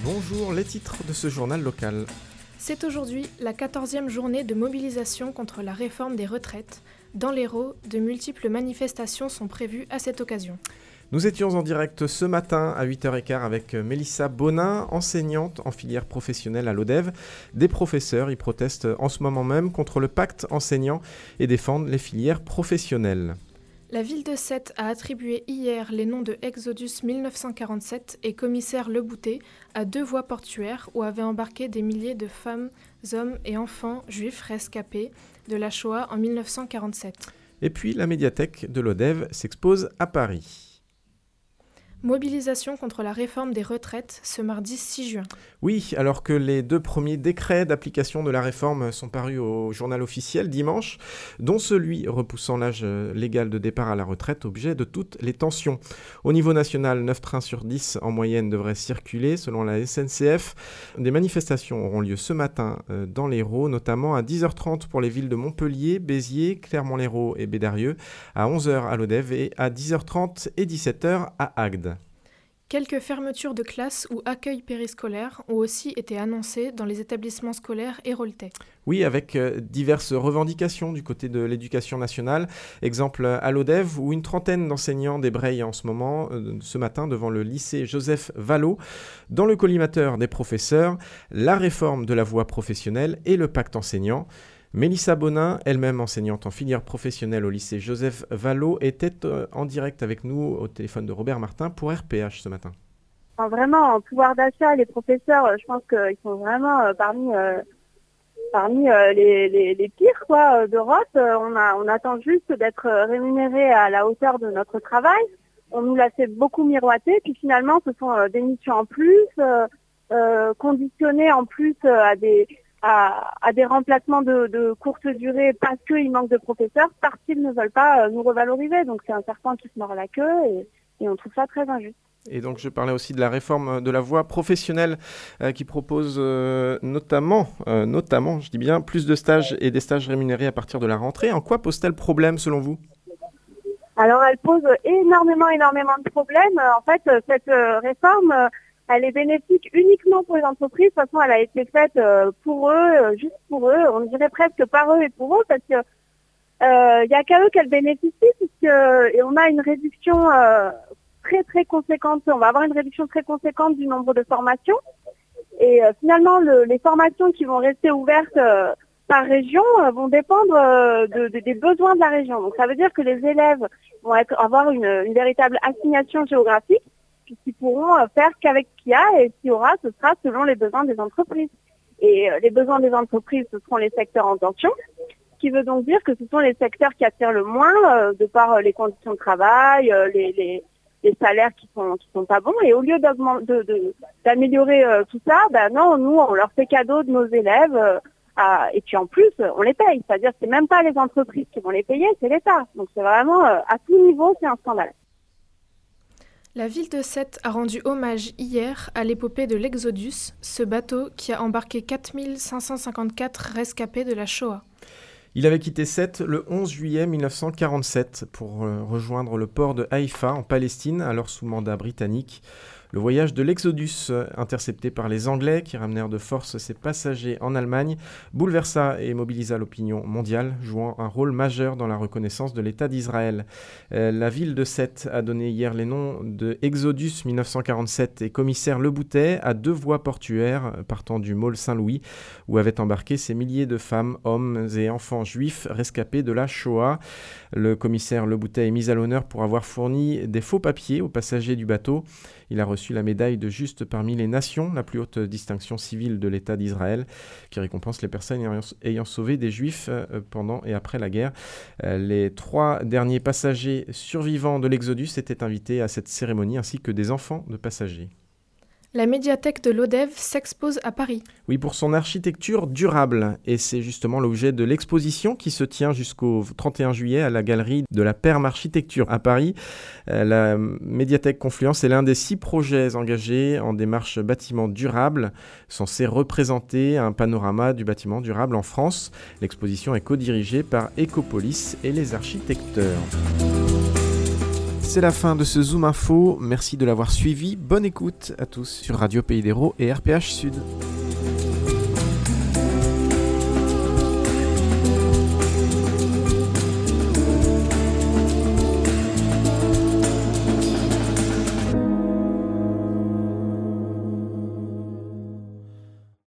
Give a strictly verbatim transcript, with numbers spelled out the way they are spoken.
Bonjour, les titres de ce journal local. C'est aujourd'hui la quatorzième journée de mobilisation contre la réforme des retraites. Dans l'Hérault, de multiples manifestations sont prévues à cette occasion. Nous étions en direct ce matin à huit heures quinze avec Mélissa Bonin, enseignante en filière professionnelle à l'Odève. Des professeurs y protestent en ce moment même contre le pacte enseignant et défendent les filières professionnelles. La ville de Sète a attribué hier les noms de Exodus mille neuf cent quarante-sept et commissaire Le Boutet à deux voies portuaires où avaient embarqué des milliers de femmes, hommes et enfants juifs rescapés de la Shoah en mille neuf cent quarante-sept. Et puis la médiathèque de l'Odève s'expose à Paris. Mobilisation contre la réforme des retraites ce mardi six juin. Oui, alors que les deux premiers décrets d'application de la réforme sont parus au journal officiel dimanche, dont celui repoussant l'âge légal de départ à la retraite, objet de toutes les tensions. Au niveau national, neuf trains sur dix en moyenne devraient circuler selon la S N C F. Des manifestations auront lieu ce matin dans l'Hérault, notamment à dix heures trente pour les villes de Montpellier, Béziers, Clermont-Lérault et Bédarieux, à onze heures à l'Odève et à dix heures trente et dix-sept heures à Agde. Quelques fermetures de classes ou accueils périscolaires ont aussi été annoncées dans les établissements scolaires héraultais. Oui, avec euh, diverses revendications du côté de l'éducation nationale. Exemple à l'Odève, où une trentaine d'enseignants débrayent en ce moment, euh, ce matin, devant le lycée Joseph Vallot, dans le collimateur des professeurs, la réforme de la voie professionnelle et le pacte enseignant. Mélissa Bonin, elle-même enseignante en filière professionnelle au lycée Joseph Vallot, était en direct avec nous au téléphone de Robert Martin pour R P H ce matin. Enfin, vraiment, en pouvoir d'achat, les professeurs, je pense qu'ils sont vraiment euh, parmi, euh, parmi euh, les, les, les pires quoi, d'Europe. On, a, on attend juste d'être rémunérés à la hauteur de notre travail. On nous l'a fait beaucoup miroiter, puis finalement, ce sont euh, des missions en plus, euh, euh, conditionnées en plus euh, à des... À, à des remplacements de, de courte durée parce qu'il manque de professeurs, parce qu'ils ne veulent pas euh, nous revaloriser. Donc c'est un serpent qui se mord la queue et, et on trouve ça très injuste. Et donc je parlais aussi de la réforme de la voie professionnelle euh, qui propose euh, notamment, euh, notamment, je dis bien, plus de stages et des stages rémunérés à partir de la rentrée. En quoi pose-t-elle problème selon vous ? Alors elle pose énormément, énormément de problèmes. En fait, cette euh, réforme... Euh, Elle est bénéfique uniquement pour les entreprises. De toute façon, elle a été faite pour eux, juste pour eux. On dirait presque par eux et pour eux, parce que il euh, y a qu'à eux qu'elle bénéficie, puisque et on a une réduction euh, très très conséquente. On va avoir une réduction très conséquente du nombre de formations. Et euh, finalement, le, les formations qui vont rester ouvertes euh, par région euh, vont dépendre euh, de, de, des besoins de la région. Donc, ça veut dire que les élèves vont être, avoir une, une véritable assignation géographique, qui pourront faire qu'avec ce qu'il y a, et ce qu'il y aura, ce sera selon les besoins des entreprises. Et les besoins des entreprises, ce seront les secteurs en tension, ce qui veut donc dire que ce sont les secteurs qui attirent le moins, euh, de par les conditions de travail, euh, les, les, les salaires qui sont qui sont pas bons. Et au lieu de, de, d'améliorer euh, tout ça, ben non, nous, on leur fait cadeau de nos élèves, euh, à, et puis en plus, on les paye. C'est-à-dire que c'est même pas les entreprises qui vont les payer, c'est l'État. Donc c'est vraiment, euh, à tout niveau, c'est un scandale. La ville de Sète a rendu hommage hier à l'épopée de l'Exodus, ce bateau qui a embarqué quatre mille cinq cent cinquante-quatre rescapés de la Shoah. Il avait quitté Sète le onze juillet mille neuf cent quarante-sept pour euh, rejoindre le port de Haïfa en Palestine, alors sous mandat britannique. Le voyage de l'Exodus, intercepté par les Anglais qui ramenèrent de force ses passagers en Allemagne, bouleversa et mobilisa l'opinion mondiale, jouant un rôle majeur dans la reconnaissance de l'État d'Israël. Euh, la ville de Sète a donné hier les noms de Exodus mille neuf cent quarante-sept et commissaire Le Boutet à deux voies portuaires partant du môle Saint-Louis, où avaient embarqué ces milliers de femmes, hommes et enfants juifs rescapés de la Shoah. Le commissaire Le Boutet est mis à l'honneur pour avoir fourni des faux papiers aux passagers du bateau. Il a reçu la médaille de Juste parmi les nations, la plus haute distinction civile de l'État d'Israël, qui récompense les personnes ayant sauvé des Juifs pendant et après la guerre. Les trois derniers passagers survivants de l'Exodus étaient invités à cette cérémonie, ainsi que des enfants de passagers. La médiathèque de l'Odève s'expose à Paris. Oui, pour son architecture durable. Et c'est justement l'objet de l'exposition qui se tient jusqu'au trente et un juillet à la galerie de la Perme Architecture à Paris. Euh, la médiathèque Confluence est l'un des six projets engagés en démarche bâtiment durable, censé représenter un panorama du bâtiment durable en France. L'exposition est co-dirigée par Ecopolis et les architecteurs. C'est la fin de ce Zoom Info. Merci de l'avoir suivi. Bonne écoute à tous sur Radio Pays d'Hérault et R P H Sud.